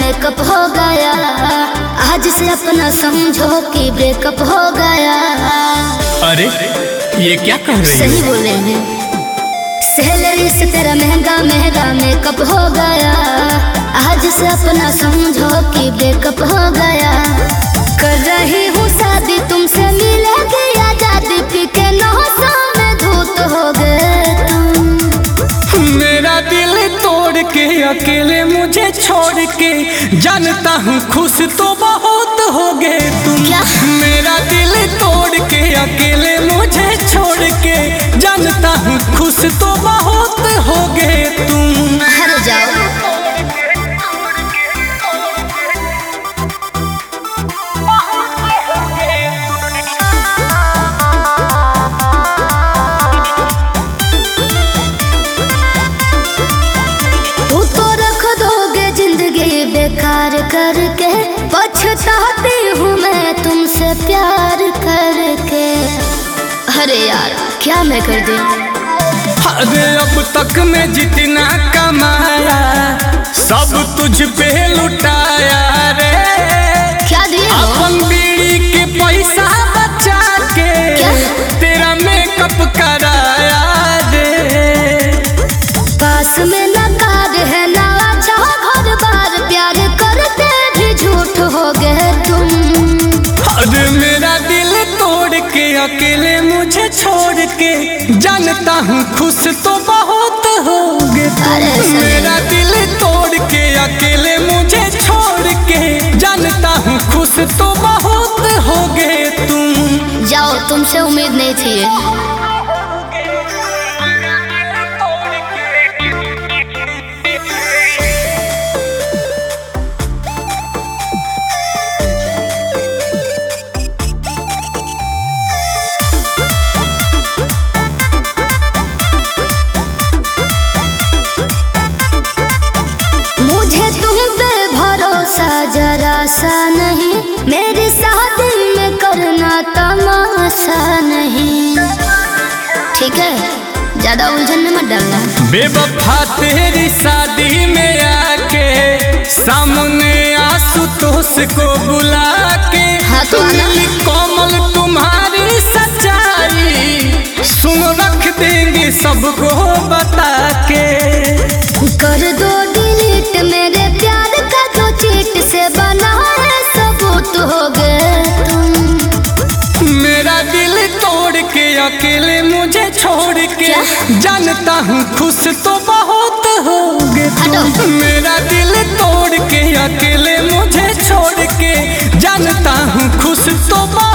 Makeup हो गया। आज से अपना समझो कि ब्रेकअप हो गया। अरे ये क्या कह रही सही बोले हैं, सैलरी से तेरा महंगा महंगा मेकअप हो गया। आज से अपना समझो कि ब्रेकअप हो गया। कर रही हूँ शादी तुमसे मिलेगी आजादी, पी के नौसा में धूत हो गए तुम। मेरा दिल तोड़ के अकेले मुझे छोड़ के, जानता हूँ खुश तो बहुत हो गए तुम। क्या? मेरा दिल तोड़ के अकेले मुझे छोड़ के, जानता हूँ खुश तो बहुत हो गए तुम। हर जाओ बेकार करके, पछताती हूँ मैं तुमसे प्यार करके। अरे यार क्या मैं कर दी। अरे अब तक मैं जितना कमाया सब तुझ पे लुटाया रे। क्या दिया? अपन बीड़ी के पैसा बचा के क्या? तेरा मेकअप कराया रे। पास में न कार है ना अच्छा घर बार, प्यार करते भी झूठ हो गए तुम। अरे मेरा दिल तोड़ के अकेले मुझे छोड़ के, जानता हूँ खुश तो बहुत हो गए तुम। मेरा दिल तोड़ के अकेले मुझे छोड़ के, जानता हूँ खुश तो बहुत हो गए तुम। जाओ, तुमसे उम्मीद नहीं थी। जरा सा नहीं मेरी शादी में करना तमाशा नहीं, ठीक है? ज्यादा उलझन में मत डालना। बेवफा तेरी शादी में आके, सामने आशुतोष को बुला के, हाँ तो कोमल तुम्हारी सच्चाई सुन रख देंगे सबको बता के। कर दो डिलीट मेरे प्यार का जो चीट से बना है सबूत हो गए तुम। मेरा दिल तोड़ के अकेले मुझे छोड़ के, जानता हूँ खुश तो बहुत हो गए तुम। मेरा दिल तोड़ के अकेले मुझे छोड़ के, जानता हूँ खुश तो बहुत